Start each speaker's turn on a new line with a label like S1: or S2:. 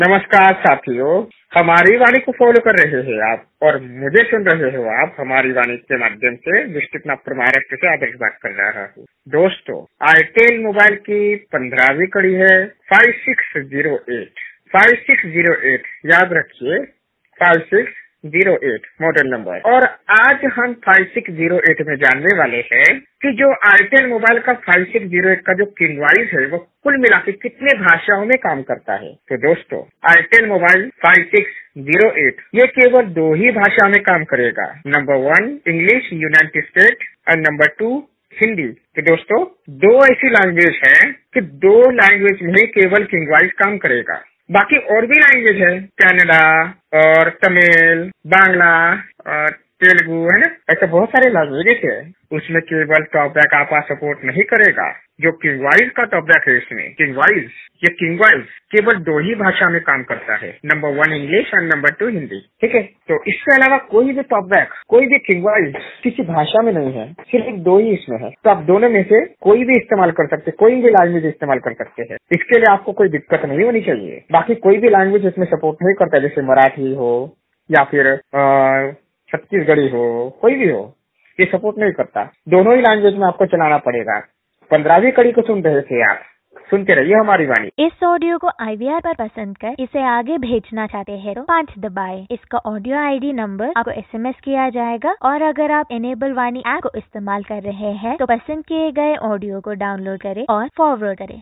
S1: नमस्कार साथियों, हमारी वाणी को फॉलो कर रहे हैं आप और मुझे सुन रहे हो आप हमारी वाणी के माध्यम से। डिस्ट्रिक्ट नागपुर महाराष्ट्र से आदर्श बात कर रहा हूँ। दोस्तों, आईटेल मोबाइल की 15वीं कड़ी है 5608 याद रखिए 5608 मॉडल नंबर। और आज हम 5608 में जानने वाले हैं कि जो आईटेल मोबाइल का 5608 का जो किंगवाइज है वो कुल मिला के कितने भाषाओं में काम करता है। तो दोस्तों, आईटेल मोबाइल 5608 ये केवल 2 ही भाषा में काम करेगा। नंबर 1 इंग्लिश यूनाइटेड स्टेट और नंबर 2 हिंदी। तो दोस्तों, 2 ऐसी लैंग्वेज है कि 2 लैंग्वेज में ही केवल किंगवाइज काम करेगा। बाकी और भी लैंग्वेज है, कनाडा और तमिल, बांग्ला और तेलुगु, है ना, ऐसे बहुत सारे लैंग्वेजेस है। उसमें केवल टॉपबैक आपा सपोर्ट नहीं करेगा। जो किंगवाइज का टॉपबैक है इसमें किंगवाइज केवल 2 ही भाषा में काम करता है। नंबर 1 इंग्लिश और नंबर 2 हिंदी। ठीक है, तो इसके अलावा कोई भी टॉपबैक, कोई भी किंगवाइज किसी भाषा में नहीं है, सिर्फ 2 ही इसमें है। तो आप दोनों में से कोई भी इस्तेमाल कर सकते, कोई भी लैंग्वेज इस्तेमाल कर सकते हैं। इसके लिए आपको कोई दिक्कत नहीं होनी चाहिए। बाकी कोई भी लैंग्वेज इसमें सपोर्ट नहीं करता, जैसे मराठी हो या फिर छत्तीसगढ़ी हो, कोई भी हो, ये सपोर्ट नहीं करता। दोनों ही लैंग्वेज में आपको चलाना पड़ेगा। 15वीं कड़ी को सुन रहे थे आप, सुनते रहिए हमारी वाणी।
S2: इस ऑडियो को IVR पर पसंद कर इसे आगे भेजना चाहते हैं तो 5 दबाएं। इसका ऑडियो ID नंबर आपको SMS किया जाएगा। और अगर आप इनेबल वाणी ऐप को इस्तेमाल कर रहे हैं तो पसंद किए गए ऑडियो को डाउनलोड करें और फॉरवर्ड करें।